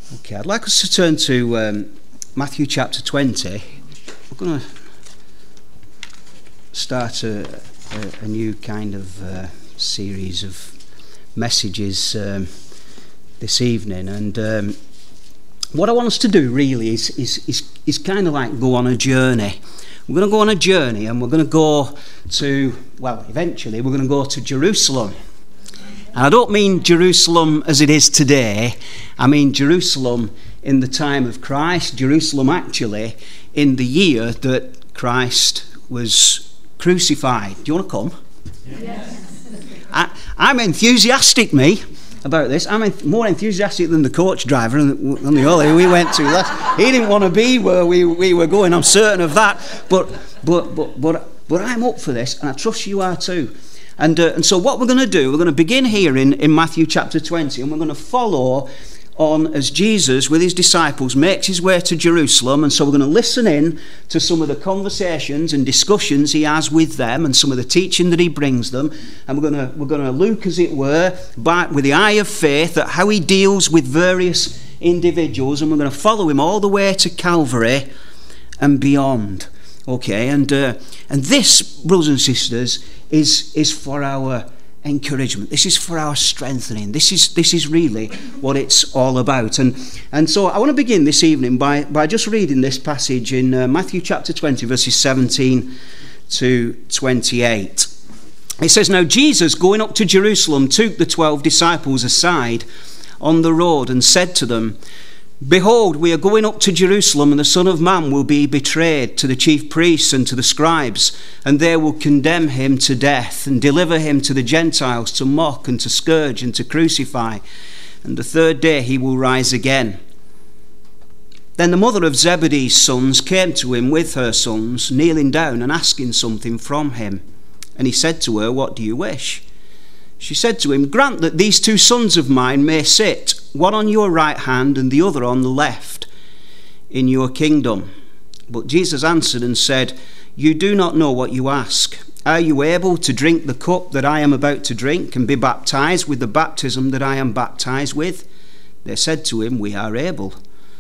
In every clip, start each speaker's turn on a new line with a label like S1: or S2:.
S1: Okay, I'd like us to turn to Matthew chapter 20. We're going to start a new kind of series of messages this evening, and what I want us to do really is kind of like go on a journey. We're going to go on a journey, and we're going to go to, well, eventually we're going to go to Jerusalem. And I don't mean Jerusalem as it is today. I mean Jerusalem in the time of Christ, Jerusalem actually in the year that Christ was crucified. Do you want to come? Yes. I'm enthusiastic, me, about this. I'm more enthusiastic than the coach driver on the holiday we went to last. He didn't want to be where we were going, I'm certain of that. But I'm up for this, and I trust you are too. And so what we're going to do, we're going to begin here in Matthew chapter 20, and we're going to follow on as Jesus with his disciples makes his way to Jerusalem. And so we're going to listen in to some of the conversations and discussions he has with them and some of the teaching that he brings them. And we're going to look, as it were, back with the eye of faith at how he deals with various individuals, and we're going to follow him all the way to Calvary and beyond. Okay, and this, brothers and sisters, is for our encouragement. This is for our strengthening. This is really what it's all about. And so I want to begin this evening by just reading this passage in Matthew chapter 20, verses 17 to 28. It says, "Now Jesus, going up to Jerusalem, took the 12 disciples aside on the road and said to them, 'Behold, we are going up to Jerusalem, and the Son of Man will be betrayed to the chief priests and to the scribes, and they will condemn him to death and deliver him to the Gentiles to mock and to scourge and to crucify. And the third day he will rise again.' Then the mother of Zebedee's sons came to him with her sons, kneeling down and asking something from him. And he said to her, 'What do you wish?' She said to him, 'Grant that these 2 sons of mine may sit, one on your right hand and the other on the left, in your kingdom.' But Jesus answered and said, 'You do not know what you ask. Are you able to drink the cup that I am about to drink and be baptized with the baptism that I am baptized with?' They said to him, 'We are able.'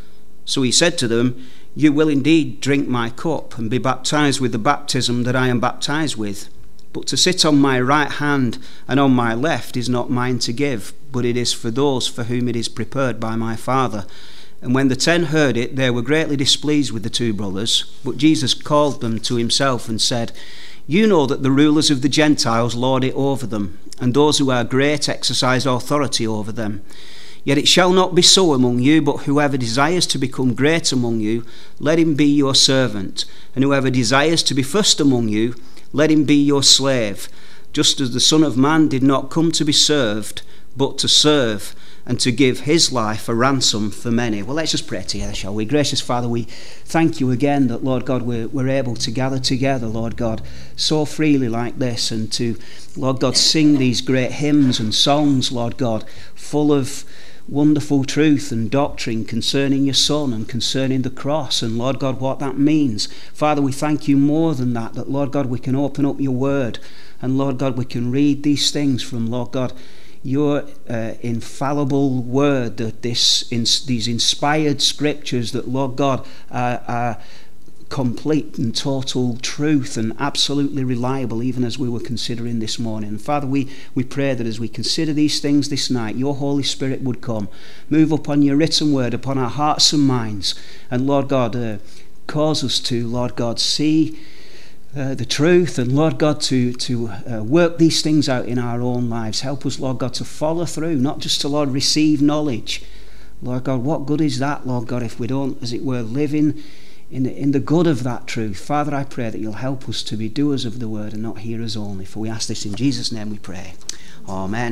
S1: So he said to them, 'You will indeed drink my cup and be baptized with the baptism that I am baptized with. But to sit on my right hand and on my left is not mine to give, but it is for those for whom it is prepared by my Father.' And when the 10 heard it, they were greatly displeased with the 2 brothers. But Jesus called them to himself and said, 'You know that the rulers of the Gentiles lord it over them, and those who are great exercise authority over them. Yet it shall not be so among you, but whoever desires to become great among you, let him be your servant. And whoever desires to be first among you, let him be your slave, just as the Son of Man did not come to be served, but to serve, and to give his life a ransom for many.'" Well, let's just pray together, shall we? Gracious Father, we thank you again that, Lord God, we're able to gather together, Lord God, so freely like this, and to, Lord God, sing these great hymns and songs, Lord God, full of wonderful truth and doctrine concerning your Son and concerning the cross, and Lord God, what that means. Father, we thank you more than that Lord God, we can open up your word, and Lord God, we can read these things from, Lord God, your infallible word, that these inspired scriptures that, Lord God, are complete and total truth and absolutely reliable, even as we were considering this morning. And Father, we pray that as we consider these things this night, your Holy Spirit would come, move upon your written word, upon our hearts and minds, and Lord God, cause us to, Lord God, see the truth, and Lord God, to work these things out in our own lives. Help us, Lord God, to follow through, not just to, Lord, receive knowledge. Lord God, what good is that, Lord God, if we don't, as it were, live in the good of that truth? Father, I pray that you'll help us to be doers of the word and not hearers only. For we ask this in Jesus' name we pray. Amen.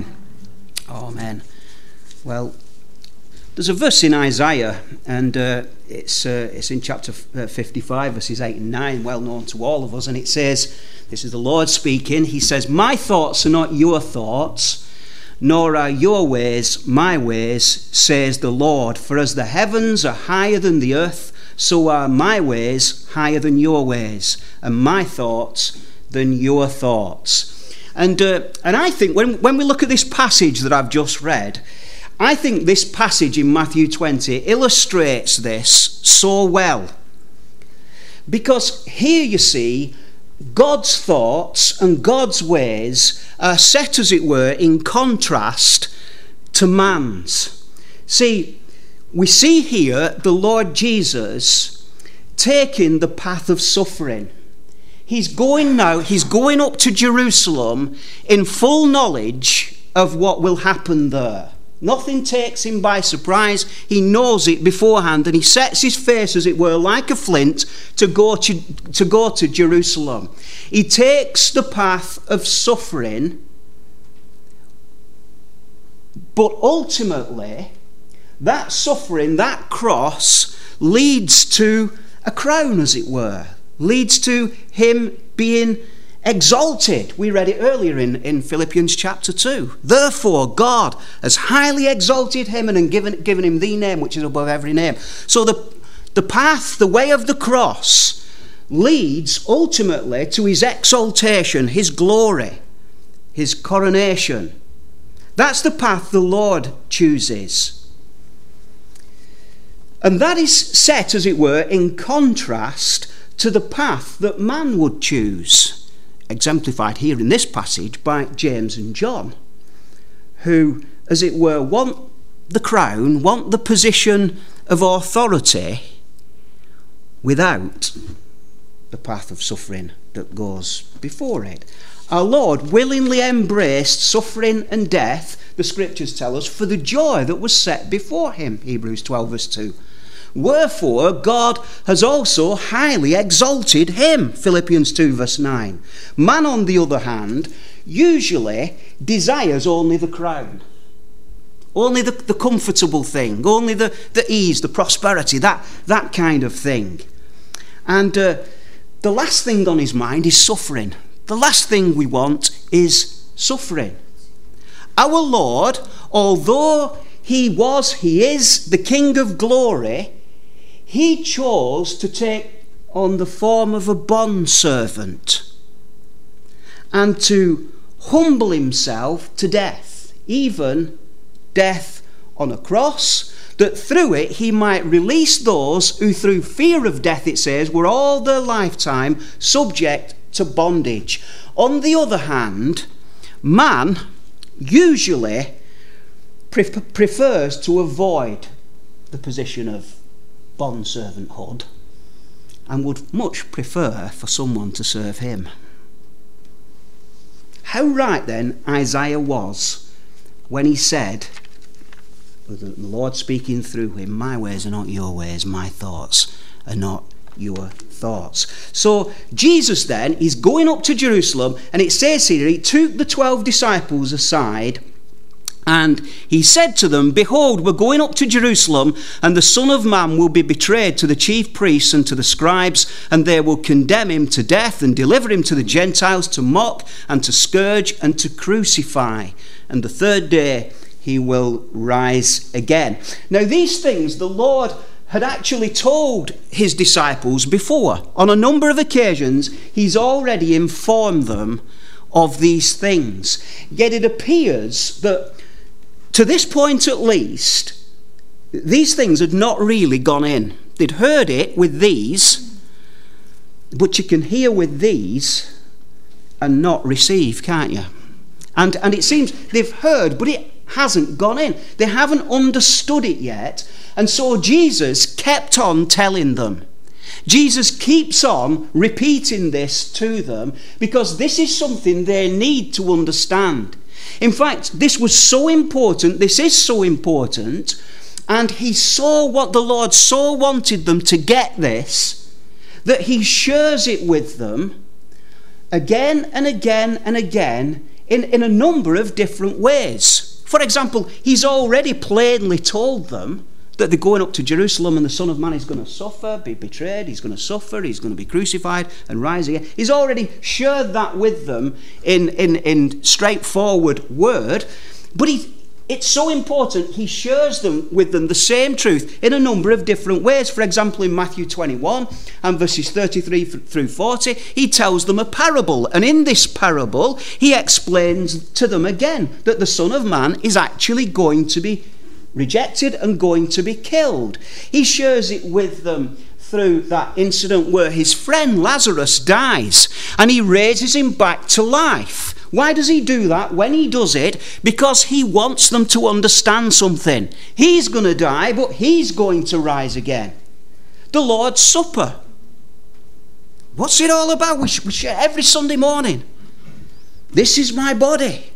S1: Amen. Well, there's a verse in Isaiah, and it's in chapter 55, verses 8 and 9, well known to all of us, and it says, this is the Lord speaking, he says, "My thoughts are not your thoughts, nor are your ways my ways, says the Lord. For as the heavens are higher than the earth, so are my ways higher than your ways, and my thoughts than your thoughts." And I think when we look at this passage that I've just read, I think this passage in Matthew 20 illustrates this so well. Because here you see, God's thoughts and God's ways are set, as it were, in contrast to man's. See, we see here the Lord Jesus taking the path of suffering. He's going up to Jerusalem in full knowledge of what will happen there. Nothing takes him by surprise. He knows it beforehand, and he sets his face, as it were, like a flint to go to Jerusalem. He takes the path of suffering, but ultimately, that suffering, that cross, leads to a crown, as it were, leads to him being exalted. We read it earlier in Philippians chapter 2. Therefore, God has highly exalted him and given him the name which is above every name. So the path, the way of the cross, leads ultimately to his exaltation, his glory, his coronation. That's the path the Lord chooses. And that is set, as it were, in contrast to the path that man would choose, exemplified here in this passage by James and John, who, as it were, want the crown, want the position of authority without the path of suffering that goes before it. Our Lord willingly embraced suffering and death, the scriptures tell us, for the joy that was set before him, Hebrews 12 verse 2. Wherefore God has also highly exalted him, Philippians 2 verse 9. Man, on the other hand, usually desires only the crown, only the comfortable thing, only the ease, the prosperity, that kind of thing. And the last thing on his mind is suffering. The last thing we want is suffering. Our Lord, although he is the King of glory, he chose to take on the form of a bondservant and to humble himself to death, even death on a cross, that through it he might release those who through fear of death, it says, were all their lifetime subject to bondage. On the other hand, man usually prefers to avoid the position of bondservanthood and would much prefer for someone to serve him. How right then Isaiah was when he said, with the Lord speaking through him, my ways are not your ways, my thoughts are not your thoughts. So Jesus then is going up to Jerusalem, and it says here he took the 12 disciples aside and he said to them, behold, we're going up to Jerusalem, and the Son of Man will be betrayed to the chief priests and to the scribes, and they will condemn him to death and deliver him to the Gentiles to mock and to scourge and to crucify. And the third day he will rise again. Now these things the Lord had actually told his disciples before. On a number of occasions he's already informed them of these things. Yet it appears that to this point at least, these things had not really gone in. They'd heard it with these, but you can hear with these and not receive, can't you? And it seems they've heard, but it hasn't gone in. They haven't understood it yet. And so Jesus kept on telling them. Jesus keeps on repeating this to them because this is something they need to understand. In fact, this is so important, and he saw what the Lord so wanted them to get this, that he shares it with them again and again and again in a number of different ways. For example, he's already plainly told them that they're going up to Jerusalem and the Son of Man is going to suffer, be betrayed, he's going to suffer, he's going to be crucified and rise again. He's already shared that with them in straightforward word, but it's so important he shares with them the same truth in a number of different ways. For example, in Matthew 21 and verses 33 through 40, he tells them a parable, and in this parable he explains to them again that the Son of Man is actually going to be rejected and going to be killed. He shares it with them through that incident where his friend Lazarus dies and he raises him back to life. Why does he do that? When he does it, because he wants them to understand something. He's going to die, but he's going to rise again. The Lord's Supper. What's it all about? We share every Sunday morning. This is my body,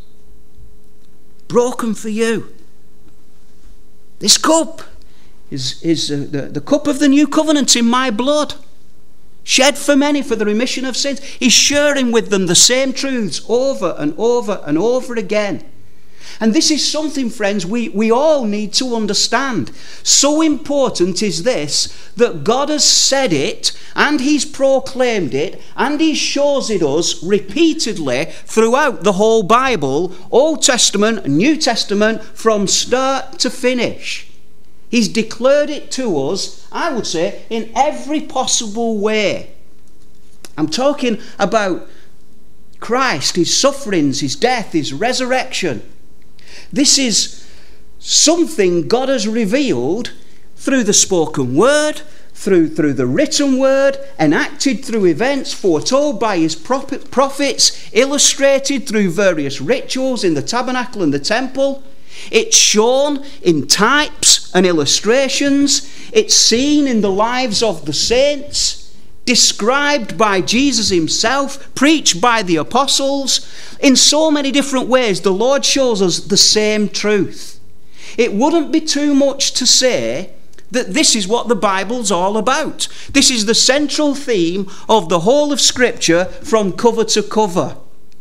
S1: broken for you. This cup is the cup of the new covenant in my blood, shed for many for the remission of sins. He's sharing with them the same truths over and over and over again. And this is something, friends, we all need to understand. So important is this, that God has said it, and he's proclaimed it, and he shows it us repeatedly throughout the whole Bible, Old Testament, New Testament, from start to finish. He's declared it to us, I would say, in every possible way. I'm talking about Christ, his sufferings, his death, his resurrection. This is something God has revealed through the spoken word, through the written word, enacted through events, foretold by his prophets, illustrated through various rituals in the tabernacle and the temple. It's shown in types and illustrations. It's seen in the lives of the saints, described by Jesus himself, preached by the apostles. In so many different ways, the Lord shows us the same truth. It wouldn't be too much to say that this is what the Bible's all about. This is the central theme of the whole of Scripture from cover to cover.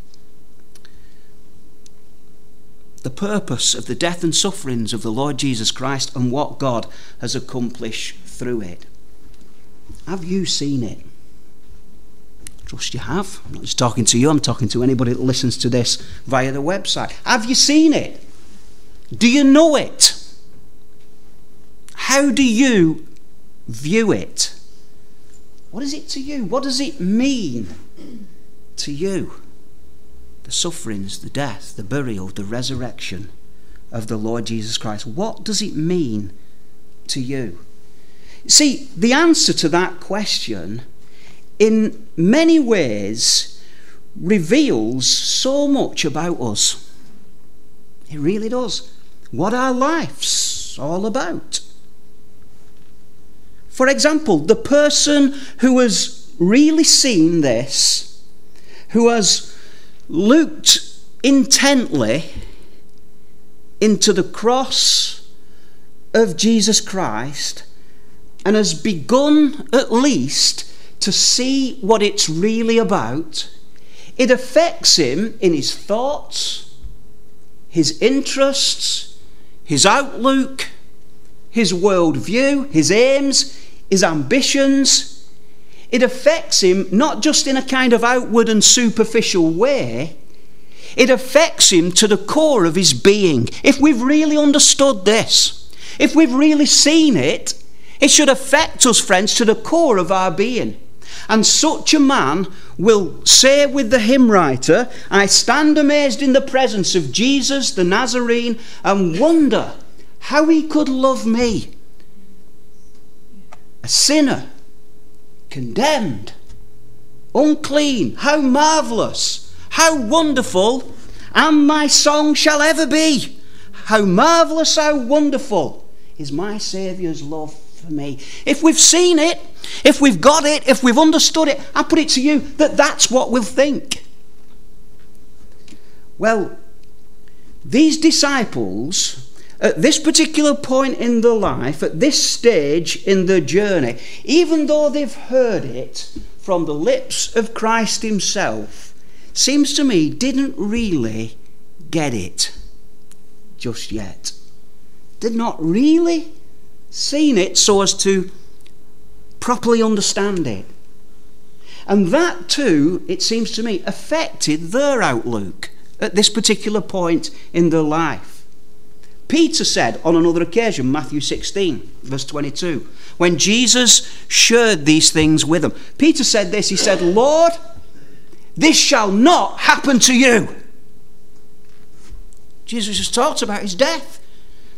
S1: The purpose of the death and sufferings of the Lord Jesus Christ and what God has accomplished through it. Have you seen it? Trust you have. I'm not just talking to you, I'm talking to anybody that listens to this via the website. Have you seen it? Do you know it? How do you view it? What is it to you? What does it mean to you? The sufferings, the death, the burial, the resurrection of the Lord Jesus Christ. What does it mean to you? See, the answer to that question in many ways reveals so much about us. It really does. What our life's all about. For example, the person who has really seen this, who has looked intently into the cross of Jesus Christ and has begun at least to see what it's really about, it affects him in his thoughts, his interests, his outlook, his worldview, his aims, his ambitions. It affects him not just in a kind of outward and superficial way. It affects him to the core of his being. If we've really understood this, if we've really seen it, it should affect us, friends, to the core of our being. And such a man will say with the hymn writer, I stand amazed in the presence of Jesus the Nazarene and wonder how he could love me, a sinner, condemned, unclean. How marvellous, how wonderful, and my song shall ever be. How marvellous, how wonderful is my Saviour's love for me. If we've seen it, if we've got it, if we've understood it, I put it to you that that's what we'll think. Well, these disciples, at this particular point in their life, at this stage in their journey, even though they've heard it from the lips of Christ himself, seems to me didn't really get it just yet. Did not really seen it so as to properly understand it. And that too, it seems to me, affected their outlook at this particular point in their life. Peter said on another occasion, Matthew 16, verse 22, when Jesus shared these things with them, Peter said this, he said, Lord, this shall not happen to you. Jesus just talked about his death.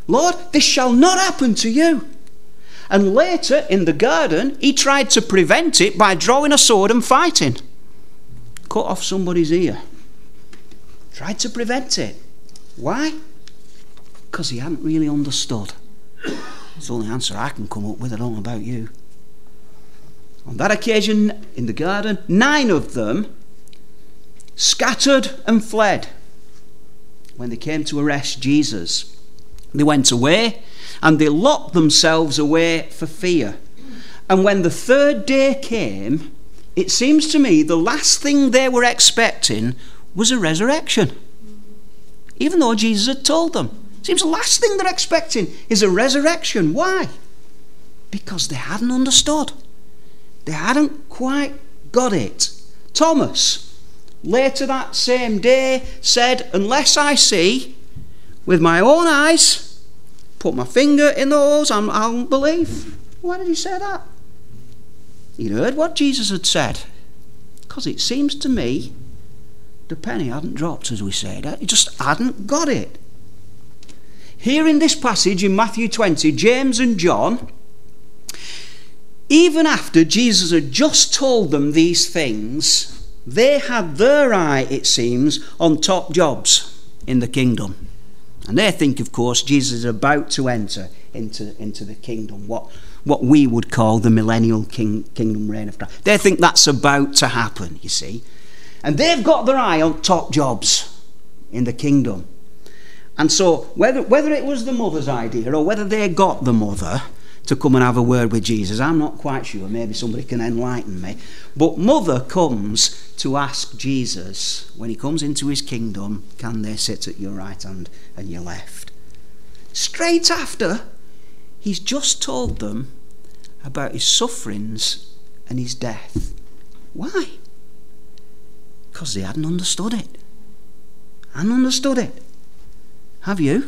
S1: Lord, this shall not happen to you. And later in the garden, he tried to prevent it by drawing a sword and fighting. Cut off somebody's ear. Tried to prevent it. Why? Because he hadn't really understood. It's the only answer I can come up with. I don't know about you. On that occasion in the garden, 9 of them scattered and fled. When they came to arrest Jesus, they went away and they locked themselves away for fear. And when the 3rd day came, it seems to me the last thing they were expecting was a resurrection. Even though Jesus had told them. It seems the last thing they're expecting is a resurrection. Why? Because they hadn't understood. They hadn't quite got it. Thomas, later that same day, said, unless I see with my own eyes, put my finger in the holes, I won't believe. Why did he say that? He'd heard what Jesus had said. Because it seems to me the penny hadn't dropped, as we said. He just hadn't got it. Here in this passage in Matthew 20, James and John, even after Jesus had just told them these things, they had their eye, it seems, on top jobs in the kingdom. And they think, of course, Jesus is about to enter into the kingdom, what we would call the millennial kingdom reign of Christ. They think that's about to happen, you see. And they've got their eye on top jobs in the kingdom. And so whether it was the mother's idea or whether they got the mother to come and have a word with Jesus, I'm not quite sure. Maybe somebody can enlighten me. But mother comes to ask Jesus, when he comes into his kingdom, can they sit at your right hand and your left? Straight after he's just told them about his sufferings and his death. Why? Because they hadn't understood it. Hadn't understood it. Have you?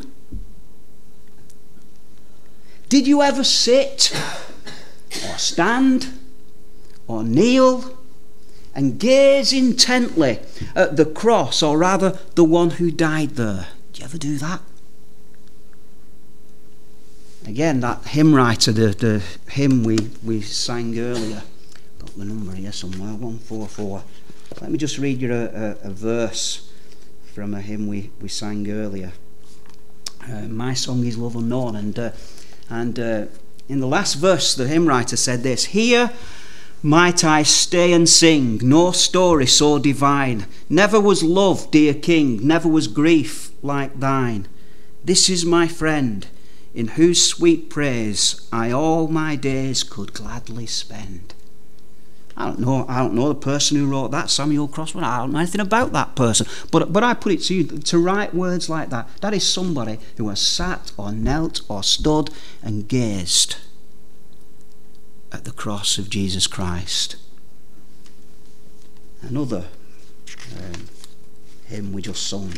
S1: Did you ever sit or stand or kneel and gaze intently at the cross, or rather the one who died there? Did you ever do that? Again, that hymn writer, the hymn we sang earlier, got the number here somewhere, 144. Let me just read you a verse from a hymn we sang earlier. My song is Love Unknown, and in the last verse the hymn writer said this: here might I stay and sing no story so divine, never was love, dear King, never was grief like thine. This is my friend, in whose sweet praise I all my days could gladly spend. I don't know the person who wrote that, Samuel Crossman. I don't know anything about that person. But I put it to you, to write words like that, that is somebody who has sat or knelt or stood and gazed at the cross of Jesus Christ. Another hymn we just sung.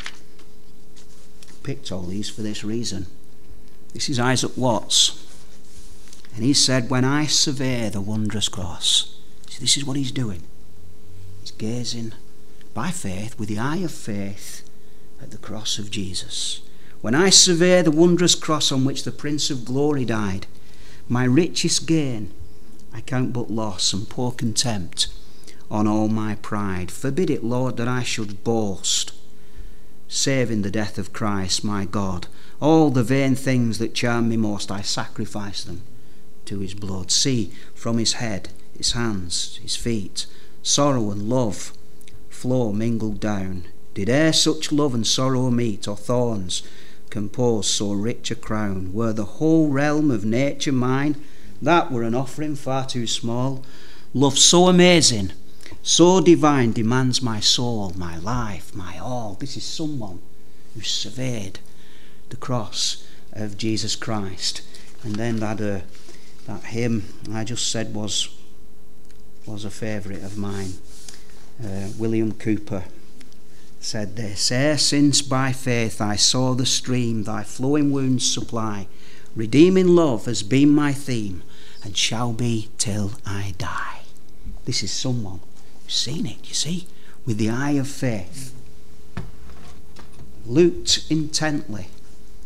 S1: Picked all these for this reason. This is Isaac Watts. And he said, when I survey the wondrous cross. This is what he's doing. He's gazing by faith, with the eye of faith, at the cross of Jesus. When I survey the wondrous cross on which the Prince of Glory died, my richest gain I count but loss and pour contempt on all my pride. Forbid it, Lord, that I should boast, save in the death of Christ my God. All the vain things that charm me most, I sacrifice them to his blood. See, from his head, his hands, his feet, sorrow and love flow mingled down. Did e'er such love and sorrow meet, or thorns compose so rich a crown? Were the whole realm of nature mine, that were an offering far too small. Love so amazing, so divine, demands my soul, my life, my all. This is someone who surveyed the cross of Jesus Christ. And then that hymn I just said was a favourite of mine. William Cooper said this: ere since by faith I saw the stream thy flowing wounds supply, redeeming love has been my theme and shall be till I die. This is someone who's seen it, you see, with the eye of faith, looked intently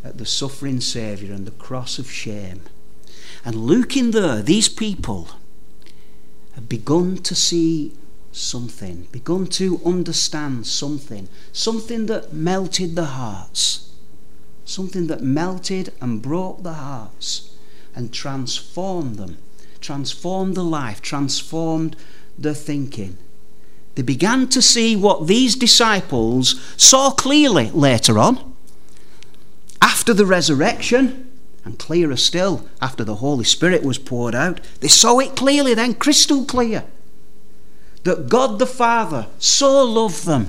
S1: at the suffering Saviour and the cross of shame. And looking there, these people have begun to see something, begun to understand something that melted the hearts, something that melted and broke the hearts and transformed them, transformed the life, transformed their thinking. They began to see what these disciples saw clearly later on, after the resurrection, and clearer still after the Holy Spirit was poured out. They saw it clearly then, crystal clear, that God the Father so loved them,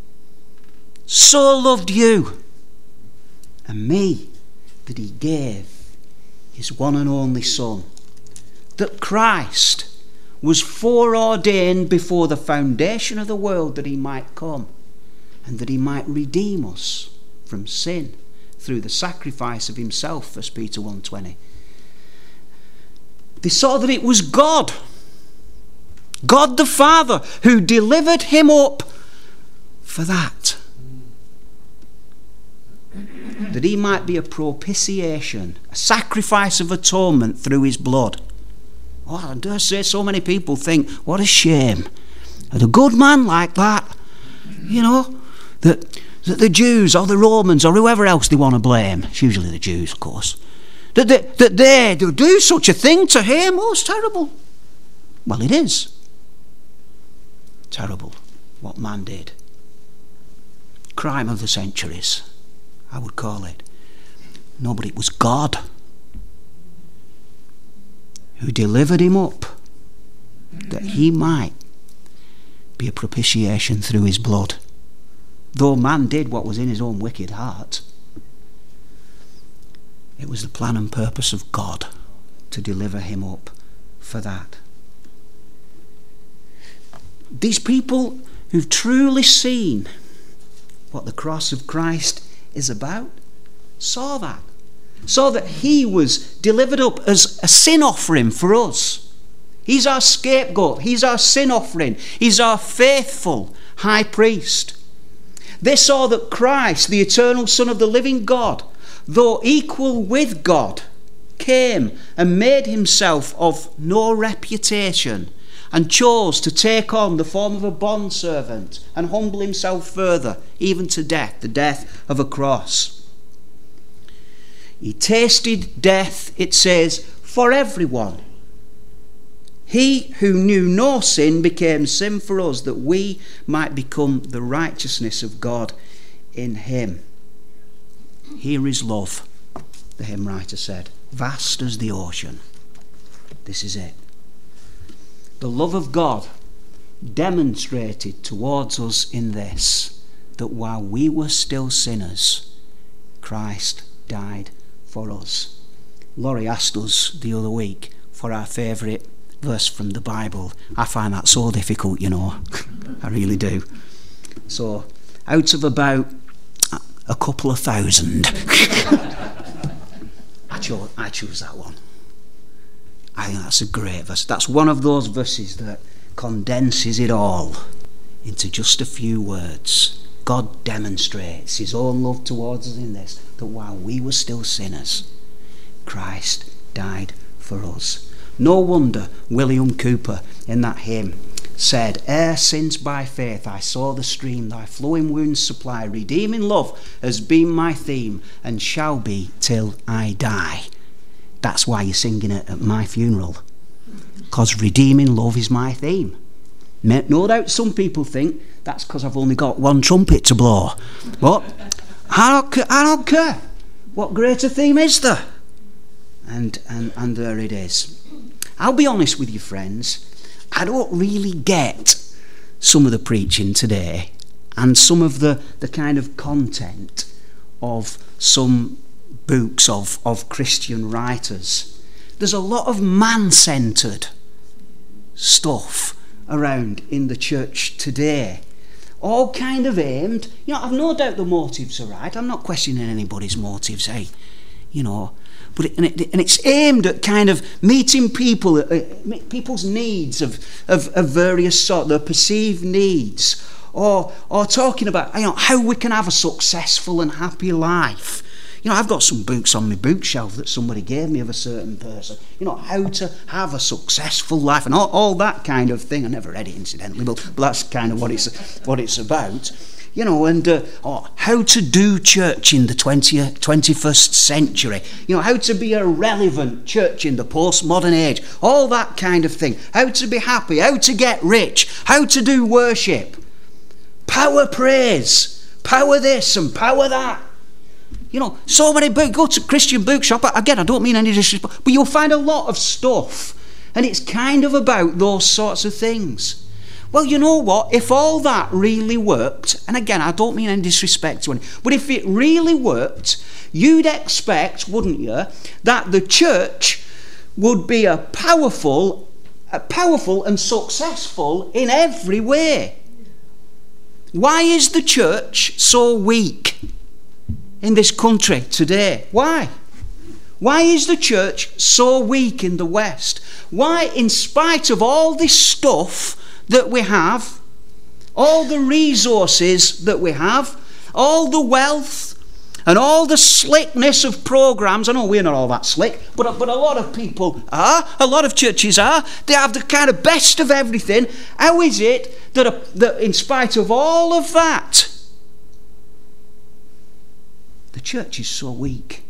S1: so loved you and me, that he gave his one and only Son, that Christ was foreordained before the foundation of the world that he might come and that he might redeem us from sin through the sacrifice of himself, 1 Peter 1:20. They saw that it was God the Father, who delivered him up for that he might be a propitiation, a sacrifice of atonement through his blood. Oh, I dare say so many people think, what a shame that a good man like that, that the Jews or the Romans or whoever else they want to blame, it's usually the Jews, of course, that they do such a thing to him. Oh, it's terrible. Well, it is terrible what man did. Crime of the centuries, I would call it. No, but it was God who delivered him up that he might be a propitiation through his blood. Though man did what was in his own wicked heart, it was the plan and purpose of God to deliver him up for that. These people who've truly seen what the cross of Christ is about saw that he was delivered up as a sin offering for us. He's our scapegoat, he's our sin offering, he's our faithful high priest. They saw that Christ, the eternal Son of the living God, though equal with God, came and made himself of no reputation and chose to take on the form of a bondservant and humble himself further, even to death, the death of a cross. He tasted death, it says, for everyone. He who knew no sin became sin for us, that we might become the righteousness of God in him. Here is love, the hymn writer said, vast as the ocean. This is it. The love of God demonstrated towards us in this, that while we were still sinners, Christ died for us. Laurie asked us the other week for our favourite verse from the Bible. I find that so difficult, I really do. So, out of about a couple of thousand, I choose that one. I think that's a great verse. That's one of those verses that condenses it all into just a few words. God demonstrates his own love towards us in this, that while we were still sinners, Christ died for us. No wonder William Cooper in that hymn said, ere since by faith I saw the stream thy flowing wounds supply, redeeming love has been my theme and shall be till I die. That's why you're singing it at my funeral, because redeeming love is my theme. No doubt some people think that's because I've only got one trumpet to blow, but I don't care. What greater theme is there? And there it is. I'll be honest with you, friends, I don't really get some of the preaching today and some of the kind of content of some books of Christian writers. There's a lot of man-centred stuff around in the church today, all kind of aimed, I've no doubt the motives are right. I'm not questioning anybody's motives, but it's aimed at kind of meeting people's needs of various sorts, their perceived needs, or talking about how we can have a successful and happy life. You know, I've got some books on my bookshelf that somebody gave me of a certain person. You know, how to have a successful life and all that kind of thing. I never read it, incidentally, but that's kind of what it's about. You know, and how to do church in the 21st century. You know, how to be a relevant church in the postmodern age. All that kind of thing. How to be happy, how to get rich, how to do worship. Power praise, power this and power that. You know, so many books. Go to Christian bookshop. Again, I don't mean any disrespect, but you'll find a lot of stuff. And it's kind of about those sorts of things. Well, you know what? If all that really worked, and again, I don't mean any disrespect to anyone, but if it really worked, you'd expect, wouldn't you, that the church would be a powerful and successful in every way. Why is the church so weak in this country today? Why? Why is the church so weak in the West? Why, in spite of all this stuff that we have, all the resources that we have, all the wealth and all the slickness of programs, I know we're not all that slick, but a lot of people are, a lot of churches are, they have the kind of best of everything. How is it that in spite of all of that, the church is so weak?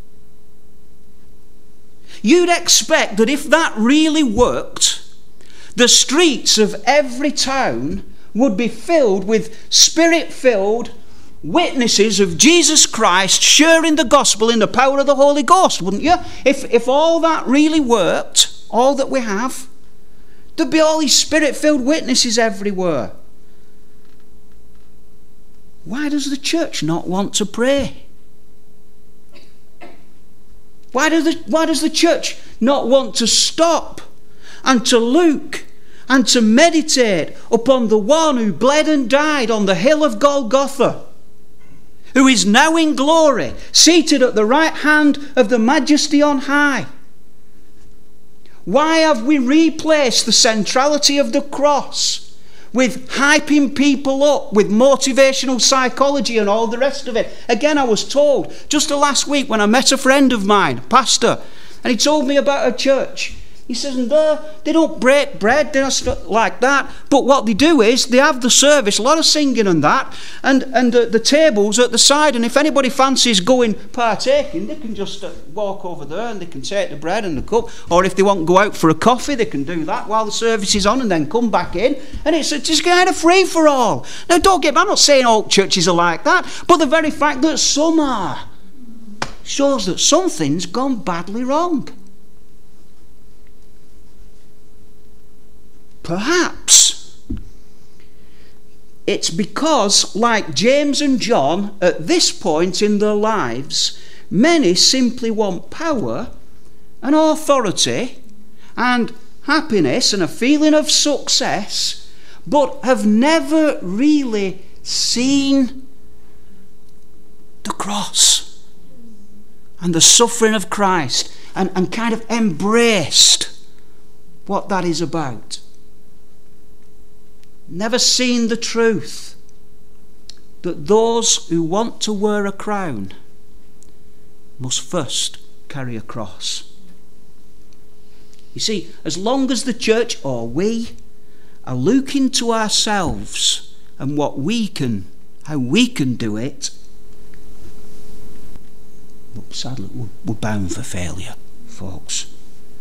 S1: You'd expect that if that really worked, the streets of every town would be filled with Spirit-filled witnesses of Jesus Christ sharing the gospel in the power of the Holy Ghost, wouldn't you? If all that really worked, all that we have, there'd be all these Spirit-filled witnesses everywhere. Why does the church not want to pray? Why does the church not want to stop and to look and to meditate upon the one who bled and died on the hill of Golgotha, who is now in glory, seated at the right hand of the Majesty on high? Why have we replaced the centrality of the cross with hyping people up, with motivational psychology and all the rest of it? Again, I was told just last week when I met a friend of mine, a pastor, and he told me about a church. He says, they don't break bread, they're not like that. But what they do is they have the service, a lot of singing and that, and the tables at the side. And if anybody fancies going partaking, they can just walk over there and they can take the bread and the cup. Or if they want to go out for a coffee, they can do that while the service is on and then come back in. And it's just kind of free for all. Now, don't get me, I'm not saying all churches are like that, but the very fact that some are shows that something's gone badly wrong. Perhaps it's because, like James and John, at this point in their lives, many simply want power and authority and happiness and a feeling of success, but have never really seen the cross and the suffering of Christ and kind of embraced what that is about. Never seen the truth that those who want to wear a crown must first carry a cross. You see, as long as the church or we are looking to ourselves and how we can do it, sadly we're bound for failure, folks.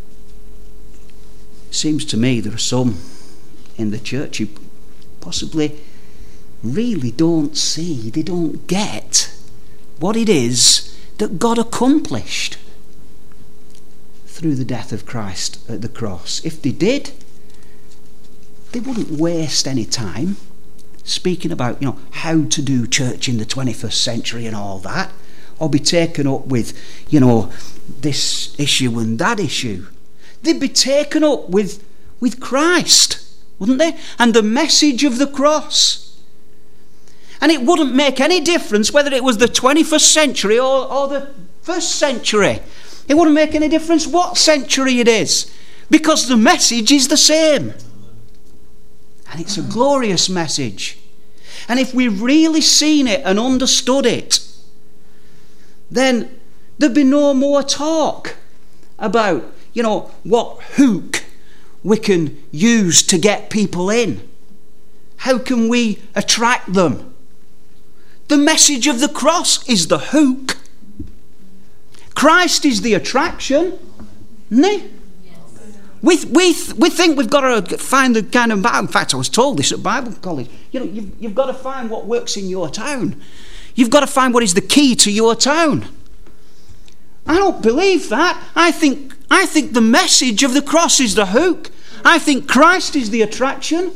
S1: It seems to me there are some in the church who possibly really don't see, they don't get what it is that God accomplished through the death of Christ at the cross. If they did, they wouldn't waste any time speaking about, how to do church in the 21st century and all that, or be taken up with, this issue and that issue. They'd be taken up with Christ, wouldn't they? And the message of the cross. And it wouldn't make any difference whether it was the 21st century or the first century. It wouldn't make any difference what century it is, because the message is the same. And it's a glorious message. And if we've really seen it and understood it, then there'd be no more talk about, what hook we can use to get people in. How can we attract them? The message of the cross is the hook. Christ is the attraction, isn't he? We think we've got to find the kind of... In fact, I was told this at Bible college. You've got to find what works in your town. You've got to find what is the key to your town. I don't believe that. I think the message of the cross is the hook. I think Christ is the attraction.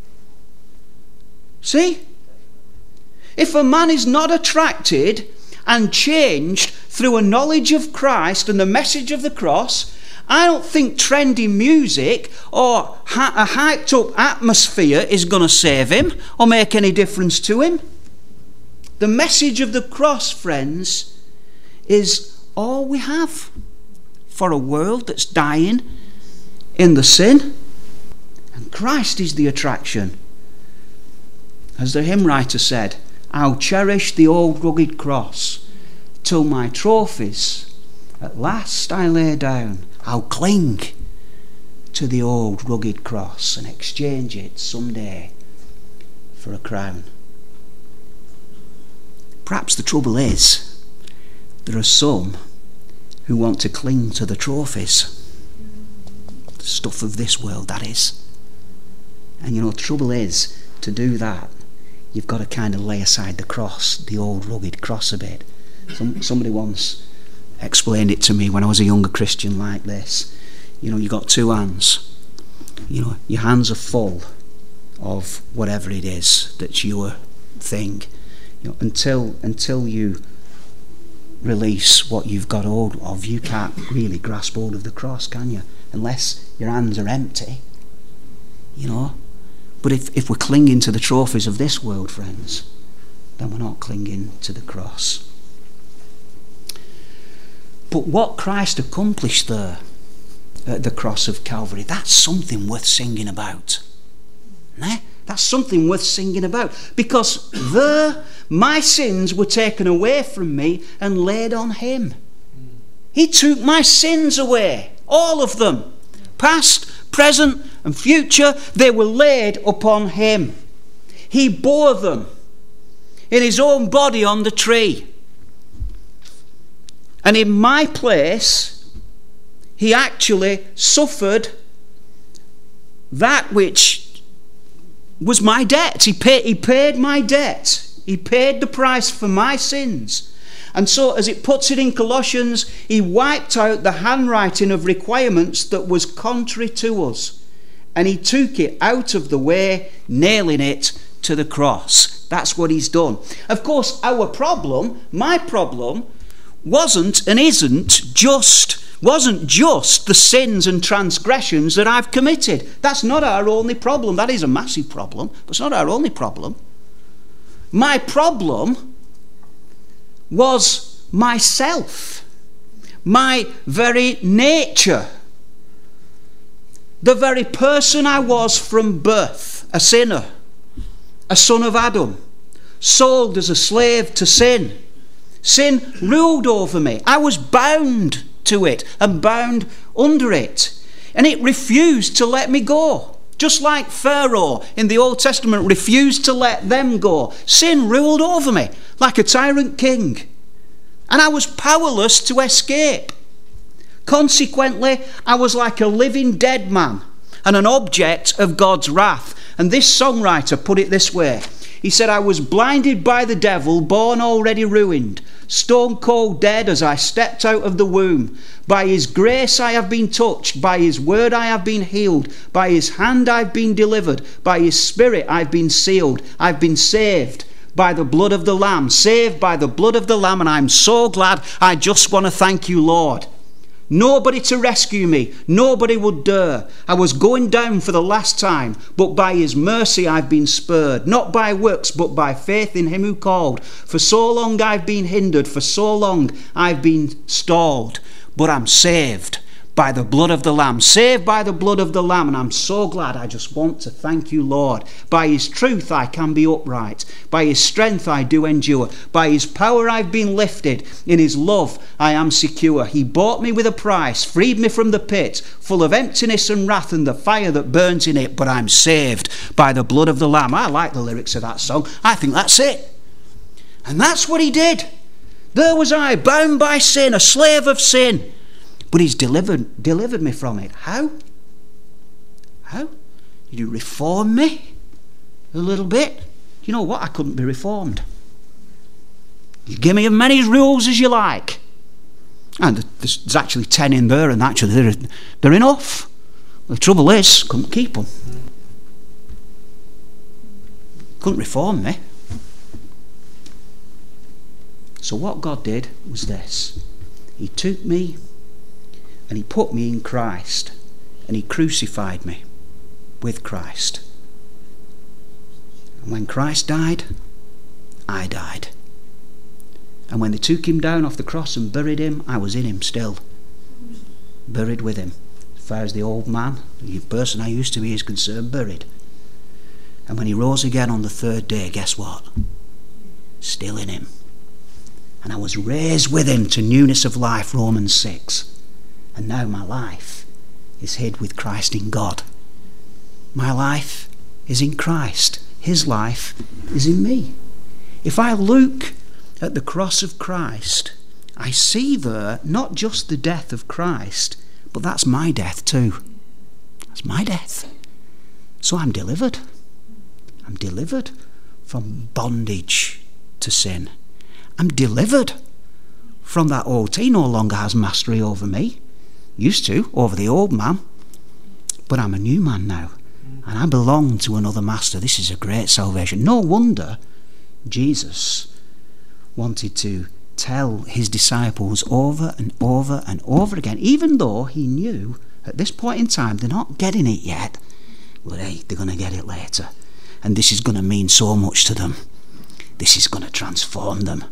S1: See? If a man is not attracted and changed through a knowledge of Christ and the message of the cross, I don't think trendy music or a hyped up atmosphere is going to save him or make any difference to him. The message of the cross, friends, is all we have for a world that's dying in the sin. And Christ is the attraction. As the hymn writer said, I'll cherish the old rugged cross till my trophies at last I lay down. I'll cling to the old rugged cross and exchange it someday for a crown. Perhaps the trouble is there are some who want to cling to the trophies, the stuff of this world, that is. And the trouble is, to do that, you've got to kind of lay aside the cross, the old rugged cross a bit. Somebody once explained it to me when I was a younger Christian like this. You've got two hands. Your hands are full of whatever it is that's your thing. Until you release what you've got hold of, you can't really grasp hold of the cross, can you? Unless your hands are empty. But if we're clinging to the trophies of this world, friends, then we're not clinging to the cross. But what Christ accomplished there at the cross of Calvary, that's something worth singing about. That's something worth singing about. Because there, my sins were taken away from me and laid on him. He took my sins away, all of them. Past, present and future, they were laid upon him. He bore them in his own body on the tree. And in my place, he actually suffered that which was my debt. He paid my debt. He paid the price for my sins. And so, as it puts it in Colossians, he wiped out the handwriting of requirements that was contrary to us. And he took it out of the way, nailing it to the cross. That's what he's done. Of course, our problem, my problem, wasn't just the sins and transgressions that I've committed. That's not our only problem. That is a massive problem, but it's not our only problem. My problem was myself, my very nature, the very person I was from birth, a sinner, a son of Adam, sold as a slave to sin. Sin ruled over me. I was bound to it and bound under it. And it refused to let me go. Just like Pharaoh in the Old Testament refused to let them go. Sin ruled over me like a tyrant king. And I was powerless to escape. Consequently, I was like a living dead man and an object of God's wrath. And this songwriter put it this way. He said, I was blinded by the devil, born already ruined, stone cold dead as I stepped out of the womb. By his grace I have been touched, by his word I have been healed, by his hand I've been delivered, by his spirit I've been sealed, I've been saved by the blood of the Lamb, saved by the blood of the Lamb, and I'm so glad. I just want to thank you, Lord. Nobody to rescue me, nobody would dare. I was going down for the last time, but by his mercy I've been spurred, not by works, but by faith in him who called. For so long I've been hindered, for so long I've been stalled, but I'm saved by the blood of the Lamb. Saved by the blood of the Lamb. And I'm so glad. I just want to thank you, Lord. By his truth I can be upright. By his strength I do endure. By his power I've been lifted. In his love I am secure. He bought me with a price, freed me from the pit, full of emptiness and wrath and the fire that burns in it. But I'm saved by the blood of the Lamb. I like the lyrics of that song. I think that's it. And that's what he did. There was I, bound by sin, a slave of sin. But he's delivered me from it. How? How? Did you reform me a little bit? You know what? I couldn't be reformed. You give me as many rules as you like. And there's actually 10 in there, and actually they're enough. The trouble is, couldn't keep them. Couldn't reform me. So what God did was this. He took me and he put me in Christ, and he crucified me with Christ. And when Christ died, I died. And when they took him down off the cross and buried him, I was in him still, buried with him. As far as the old man, the person I used to be, is concerned, buried. And when he rose again on the third day, guess what? Still in him. And I was raised with him to newness of life, Romans 6. And now my life is hid with Christ in God. My life is in Christ. His life is in me. If I look at the cross of Christ, I see there not just the death of Christ, but that's my death too. That's my death. So I'm delivered. I'm delivered from bondage to sin. I'm delivered from that old. He no longer has mastery over me. Used to, over the old man. But I'm a new man now. And I belong to another master. This is a great salvation. No wonder Jesus wanted to tell his disciples over and over and over again, even though he knew at this point in time they're not getting it yet. But hey, they're going to get it later. And this is going to mean so much to them. This is going to transform them.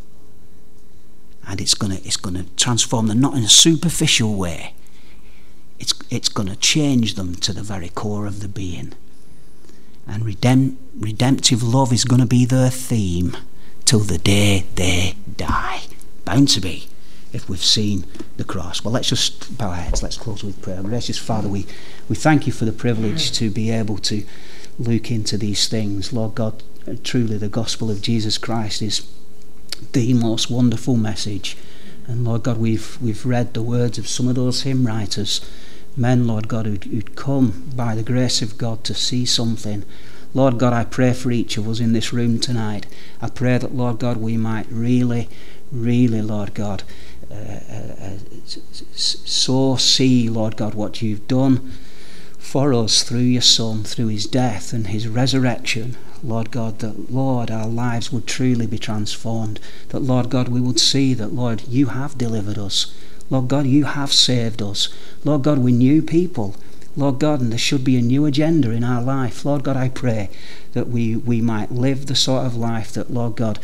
S1: And it's going to transform them not in a superficial way. It's going to change them to the very core of the being. And redemptive love is going to be their theme till the day they die. Bound to be, if we've seen the cross. Well, let's just bow our heads. Let's close with prayer. Gracious Father, we thank you for the privilege to be able to look into these things. Lord God, truly the gospel of Jesus Christ is the most wonderful message. And Lord God, we've read the words of some of those hymn writers, men, Lord God, who'd come by the grace of God to see something. Lord God, I pray for each of us in this room tonight. I pray that, Lord God, we might really, Lord God, so see, Lord God, what you've done for us through your Son, through his death and his resurrection. Lord God, that, Lord, our lives would truly be transformed. That, Lord God, we would see that, Lord, you have delivered us. Lord God, you have saved us. Lord God, we're new people. Lord God, and there should be a new agenda in our life. Lord God, I pray that we might live the sort of life that, Lord God,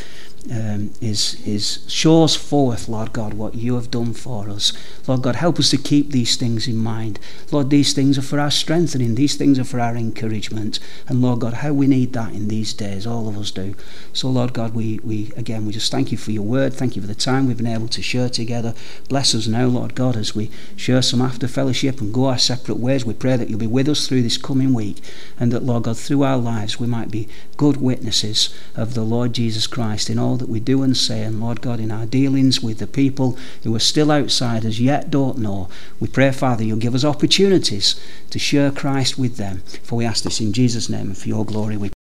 S1: shows forth, Lord God, what you have done for us. Lord God, help us to keep these things in mind. Lord, these things are for our strengthening. These things are for our encouragement. And Lord God, how we need that in these days, all of us do. So Lord God, we just thank you for your word. Thank you for the time we've been able to share together. Bless us now, Lord God, as we share some after fellowship and go our separate ways. We pray that you'll be with us through this coming week, and that, Lord God, through our lives we might be good witnesses of the Lord Jesus Christ in all that we do and say. And Lord God, in our dealings with the people who are still outsiders, yet don't know, we pray, Father, you'll give us opportunities to share Christ with them. For we ask this in Jesus' name and for your glory. We